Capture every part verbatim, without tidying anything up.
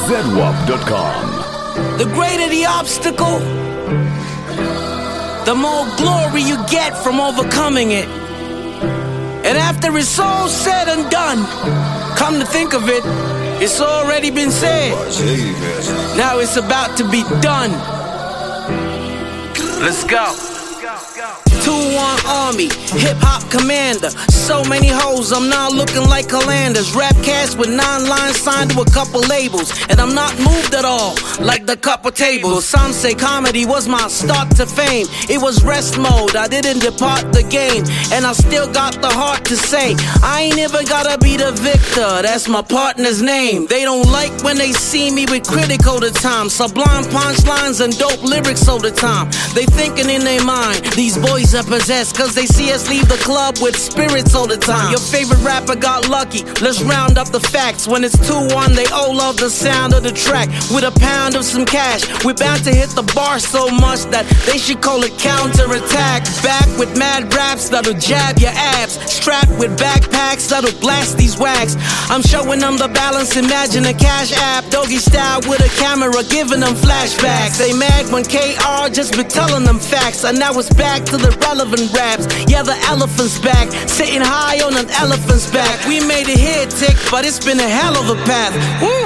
Z W A P dot com. The greater the obstacle, the more glory you get from overcoming it. And after it's all said and done, come to think of it, it's already been said. Now it's about to be done. Let's go. two one Army, hip-hop commander. So many hoes, I'm now looking like Calanders. Rap cast with nine lines signed to a couple labels. And I'm not moved at all, like the couple tables. Some say comedy was my start to fame. It was rest mode, I didn't depart the game. And I still got the heart to say, I ain't ever gotta be the victor, that's my partner's name. They don't like when they see me with critical the time. Sublime punchlines and dope lyrics all the time. They thinking in their mind, these boys are possessed, cause they see us leave the club with spirits all the time. Your favorite rapper got lucky, let's round up the facts. When it's two one, they all love the sound of the track. With a pound of some cash, we're bound to hit the bar so much that they should call it counterattack. Back with mad raps that'll jab your abs, strapped with backpacks that'll blast these wags. I'm showing them the balance, imagine a cash app, doggy style with a camera giving them flashbacks. They mad when K R just been telling them facts, and now it's back to the relevant raps. Yeah, the elephant's back, sitting high on an elephant's back. We made it here, Tick, but it's been a hell of a path. Woo!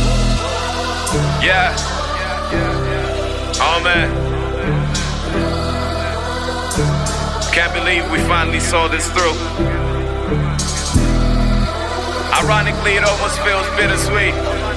Yeah. Oh man. Can't believe we finally saw this through. Ironically, it almost feels bittersweet.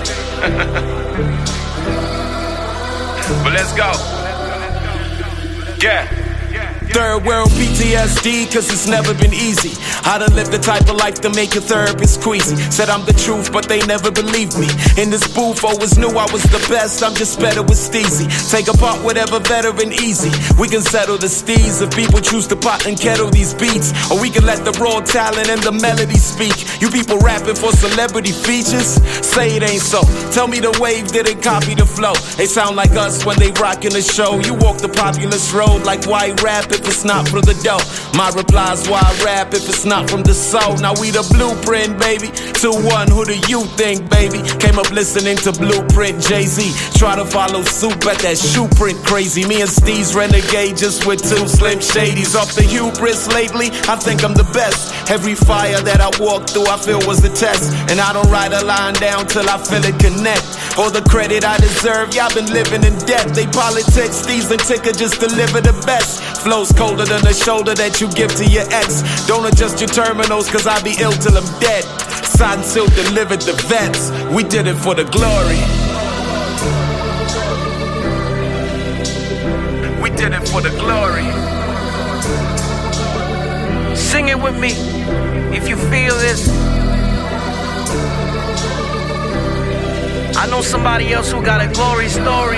But let's go. Yeah. Third world P T S D, cause it's never been easy. I done lived the type of life to make your therapist queasy. Said I'm the truth, but they never believed me. In this booth, always knew I was the best, I'm just better with Steezy. Take apart whatever veteran easy. We can settle the steez if people choose to pot and kettle these beats. Or we can let the raw talent and the melody speak. You people rapping for celebrity features? Say it ain't so. Tell me the wave didn't copy the flow. They sound like us when they rockin' the show. You walk the populous road like white rap if it's not for the dough. My reply's why I rap if it's not from the soul. Now we the blueprint, baby. two one, who do you think, baby? Came up listening to Blueprint, Jay-Z. Try to follow suit, but that shoe print crazy. Me and Steve's renegade just with two Slim Shadys. Off the hubris lately, I think I'm the best. Every fire that I walk through, I feel was a test. And I don't write a line down till I feel it connect. All the credit I deserve, y'all been living in debt. They politics, Steve's and Ticker just deliver the best. Flows colder than the shoulder that you give to your ex. Don't adjust your terminals, cause I be ill till I'm dead. Signed, sealed, delivered the vets. We did it for the glory. We did it for the glory. Sing it with me if you feel this. I know somebody else who got a glory story.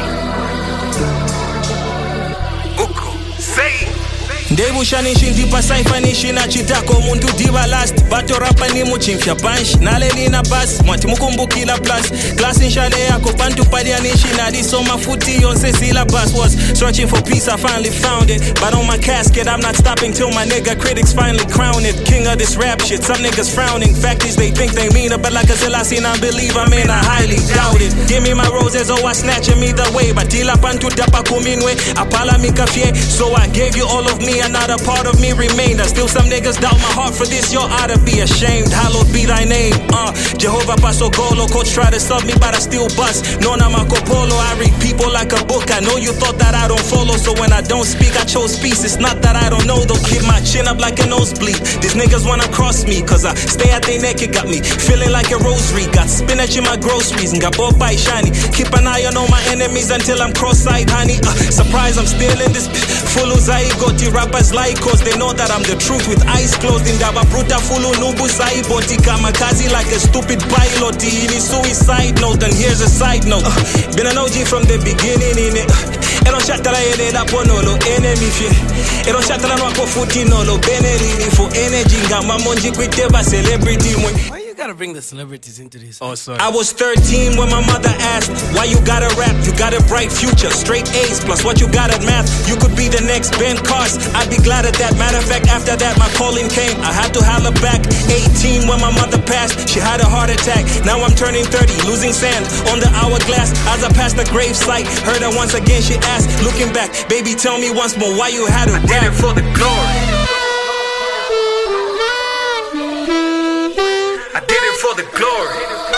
Uku, say ndebushanisha ndipasaifanisha nachitako muntu diva last batorapa nimuchimfya punch nalelina bas mwati mukumbukila plus class inshale yako pantu padianishi nadisoma futi yonse syllabus was searching for peace I finally found it but on my casket I'm not stopping till my nigga critics finally crown it king of this rap shit some niggas frowning fact is they think they mean it but like I said I seen I believe I mean I highly doubt it give me my roses oh I snatch them either way but dila pantu dapa kuminwe apala mikafye so I gave you all of me another part of me remained. And still some niggas doubt my heart for this. You ought to be ashamed. Hallowed be thy name. Uh, Jehovah Paso Golo. Coach try to sub me, but I still bust. Nona Marco Polo. I read people like a book. I know you thought that I don't follow. So when I don't speak, I chose peace. It's not that I don't know though. Keep my chin up like a nosebleed. These niggas wanna cross me. Cause I stay at their neck. It got me feeling like a rosary. Got spinach in my groceries. And got both by shiny. Keep an eye on all my enemies until I'm cross-eyed, honey. Uh, surprise, I'm still in this full of zygote rappers like cause they know that I'm the truth with eyes closed in Daba Bruta Fulu Nubu Saiboti Kamakazi like a stupid pilot in suicide note and here's a side note uh, been an O G from the beginning in it uh, Ero chatala ene da ponolo enemy fie Ero chatala no ako futi no lo benelini for energy ngamba monji kwiteba celebrity mwe you gotta bring the celebrities into this? Oh, sorry. I was thirteen when my mother asked, why you gotta rap? You got a bright future, straight A's, plus what you got at math. You could be the next Ben Cars. I'd be glad at that. Matter of fact, after that, my calling came. I had to holler back. eighteen when my mother passed, she had a heart attack. Now I'm turning thirty, losing sand on the hourglass. As I passed the grave site, heard her once again, she asked, looking back, baby, tell me once more why you had to rap. I did it for the glory. I did it for the glory.